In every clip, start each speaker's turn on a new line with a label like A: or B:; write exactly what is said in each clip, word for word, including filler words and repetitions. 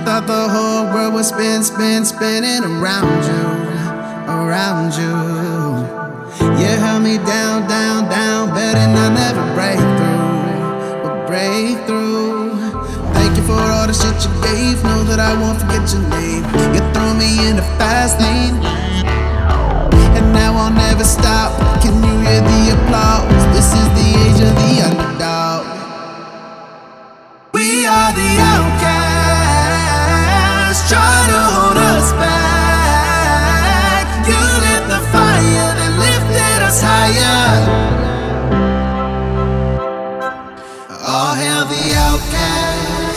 A: thought the whole world would spin, spin, spinning around you, around you. You held me down, down, down, betting I'll never break through, but break through. Thank you for all the shit you gave, know that I won't forget your name. You threw me in the fast lane, and now I'll never stop. Can you hear the applause? This is the age of the underdog. We are the outcasts, try to hold us back. You lit the fire that lifted us higher. All hail the outcasts.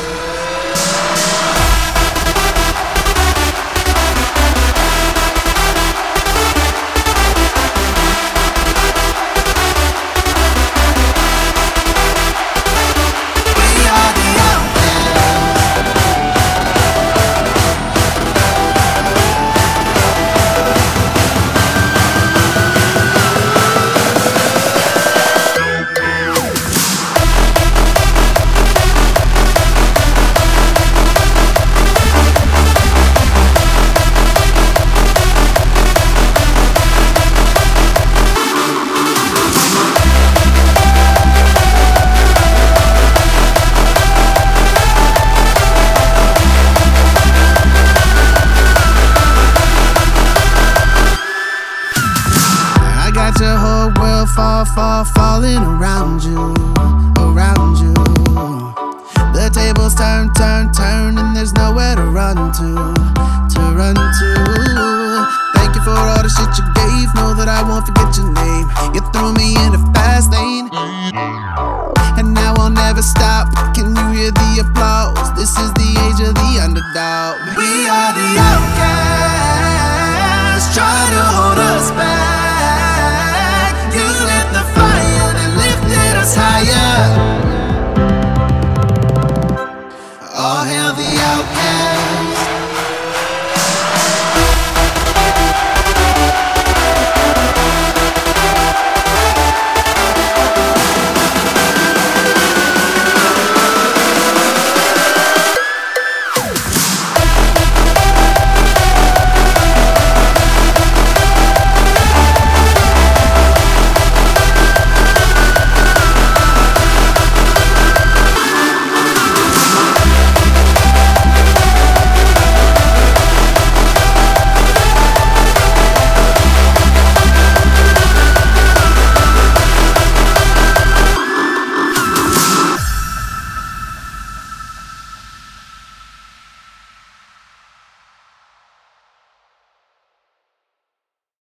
A: Got your whole world fall, fall, falling around you, around you. The tables turn, turn, turn, and there's nowhere to run to, to run to. Thank you for all the shit you gave, know that I won't forget your name. You threw me in the fast lane, and now I'll never stop. Can you hear the applause? This is the age of the underdog. We are the outcasts, try to hold us back. You lit the fire that lifted us higher.